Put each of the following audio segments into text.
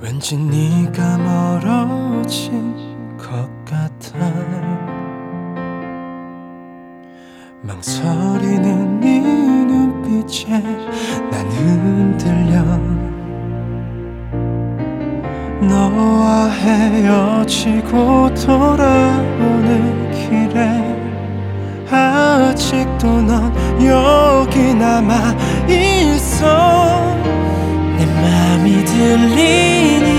왠지 네가 멀어진 것 같아. 망설이는 네 눈빛에 난 흔들려. 너와 헤어지고 돌아오는 길에 아직도 넌 여기 남아있어. 내 맘이 들리니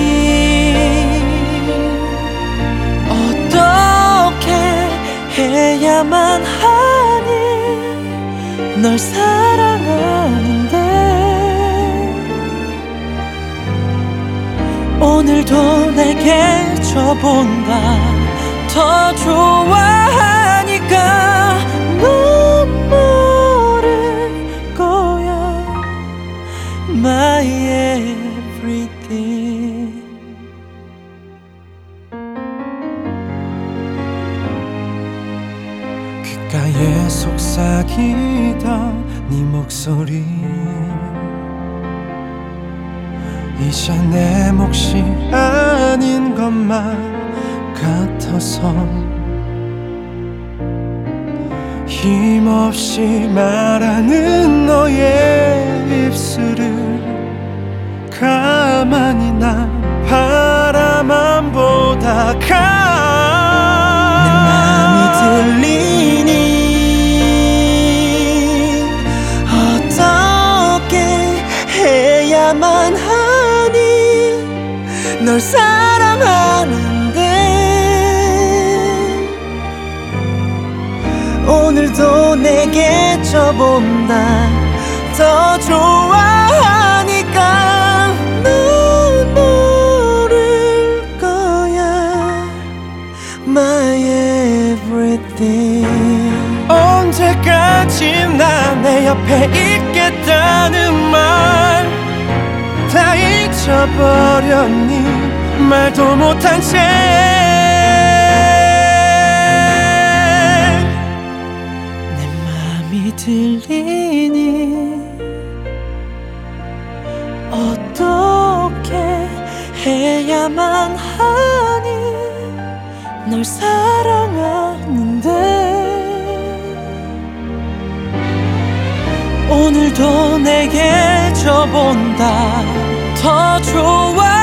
어떻게 해야만 하니 널 사랑하는데 오늘도 내게 져본다. 더 좋아하니까 넌 모를 거야 My everything. 귓가에 속삭이던 네 목소리 이제 내 몫이 아닌 것만 같아서 힘없이 말하는 너의 입술을 가만히 난 바라만 보다가 내 맘이 들리니 어떻게 해야만 하니 널 사랑하는데 오늘도 내게 져본다. 더 좋아하니까 넌 모를 거야 My everything. 언제까지나 내 옆에 있겠다는 말 다 잊어버렸니. 말도 못한 채 내 맘이 들리니 어떻게 해야만 하니 널 사랑하는데 오늘도 내게 져본다. 더 좋아